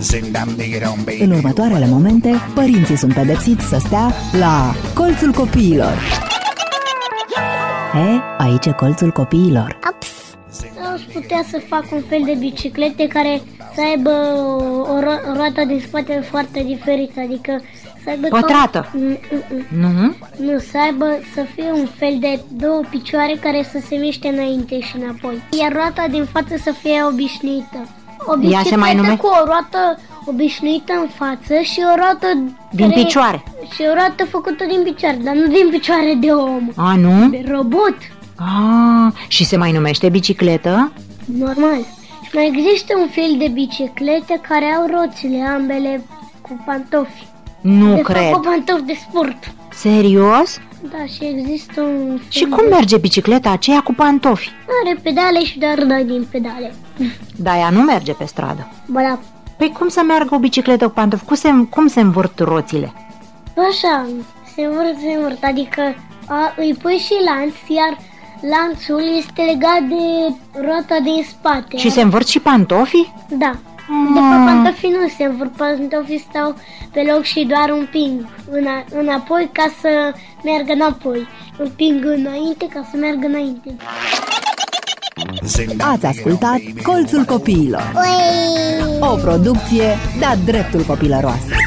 În următoarele momente, părinții sunt pedepsiți să stea la colțul copiilor. Aici e colțul copiilor. Aș putea să fac un fel de biciclete care să aibă o roată din spate foarte diferită, adică să aibă pătrată. Nu, să fie un fel de două picioare care să se miște înainte și înapoi. Iar roata din față să fie obișnuită. O bicicletă cu o roată obișnuită în față și o roată din picioare. Și o roată făcută din picioare, dar nu din picioare de om. A, nu? De robot. Și se mai numește bicicletă? Normal. Și mai există un fel de biciclete care au roțile ambele cu pantofi. Nu cred. Cu pantofi de sport. Serios? Da, și există un fel. Și cum merge bicicleta aceea cu pantofi? Are pedale și doar dai din pedale. Dar ea nu merge pe stradă. Ba da. Păi cum să meargă o bicicletă cu pantofi? Cum se învârt roțile? Așa, se învârt, adică îi pui și lanț, iar lanțul este legat de roata din spate. Și se învârt și pantofii? Da. De fapt, pantofii nu se învârt, pantofii stau pe loc și doar împing înapoi ca să meargă înapoi. Împing înainte ca să meargă înainte. Ați ascultat Colțul Copiilor, o producție de-a dreptul copilăroasă.